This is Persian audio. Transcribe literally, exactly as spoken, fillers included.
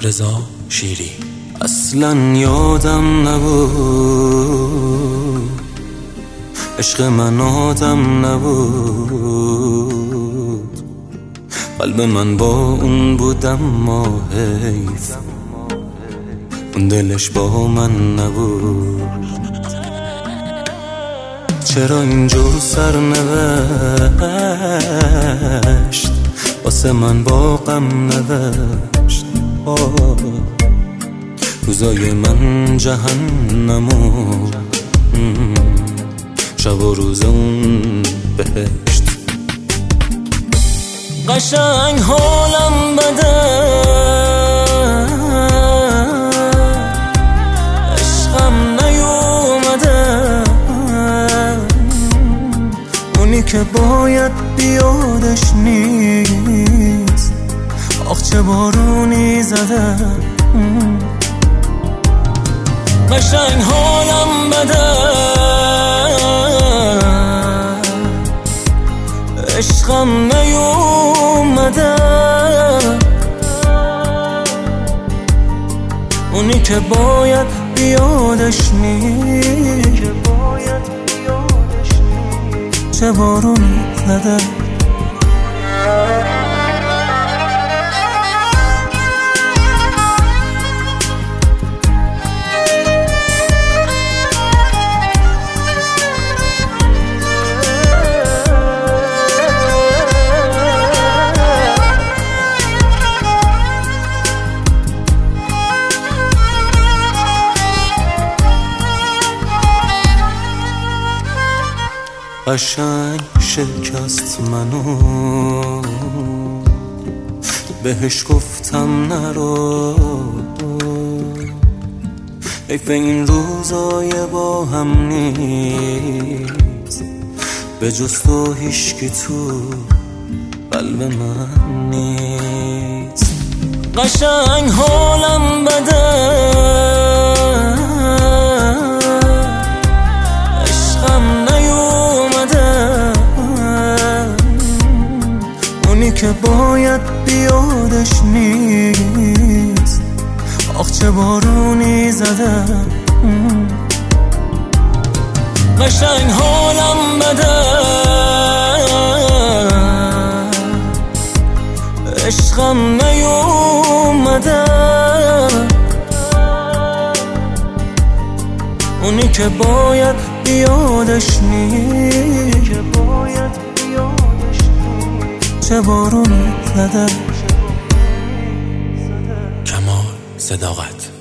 رضا شیری. اصلا یادم نبود عشق من آدم نبود، قلب من با اون بود اما حیف اون دلش با من نبود. چرا اینجور سرنوشت واسه من با غم نوشت؟ آه روزای من جهنمو شب و روز اون بهشت. قشنگ حالم بده عشقم نیومده، اونی که باید بیادش نیست، آخ چه بارونی زده. قشنگ حالم بده عشقم نیومده، اونی که باید بیادش نیست، چه بارونی زده. قشنگ شکست منو، بهش گفتم نرو، حیف این روزای با هم نیست، به جز تو هیشکی تو قلب من نیست. قشنگ حالم بده که باید بیادش نیست، آخ چه بارونی زده. قشنگ حالم بده عشقم نیومده، اونی که باید بیادش نیست، چه بارونی زده. کمال صداقت.